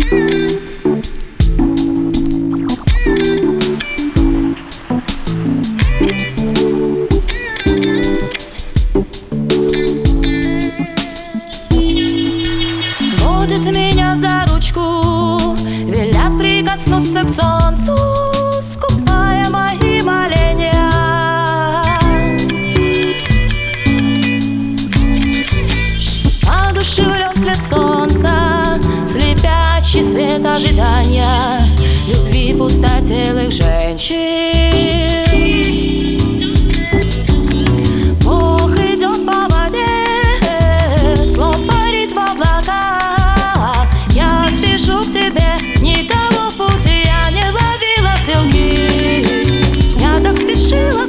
Водит меня за ручку, велят прикоснуться к солнцу, скупая мои моления. Одушевлен свет солнца, слепящий свет ожидания, любви пустотелых женщин. Бог идет по воде, слов парит в облака. Я спешу к тебе, никого в пути я не ловила селки. Я так спешила,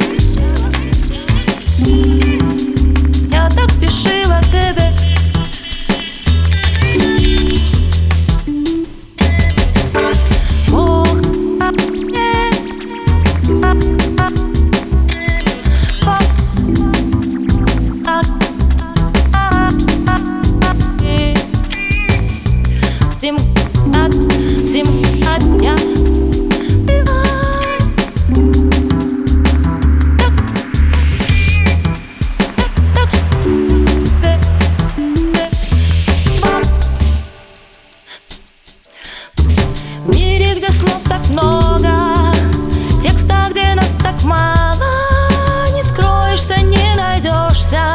я так спешила к тебе. В мире, где слов так много, текста, где нас так мало, не скроешься, не найдешься.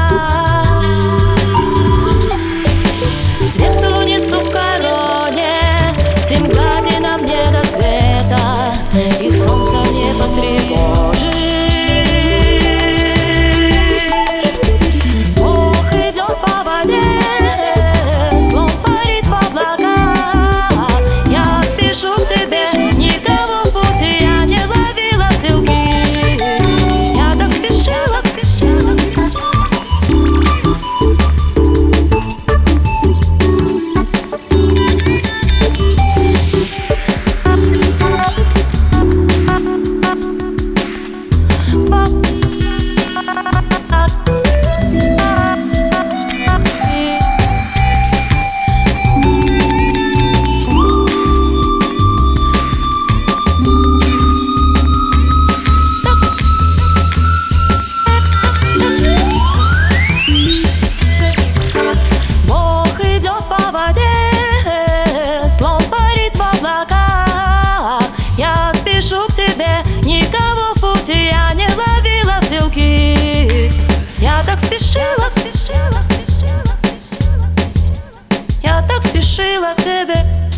Свету несу в короне, всем гадинам не до света, их солнце не потревожит. Бог идет по воде, слов парит в облака. Я спешу к тебе, никого в пути я не ловила селки. Я так спешила, спешила. Никого в пути я не ловила селки. Я так спешила, спешила, спешила, спешила. Я так спешила к тебе.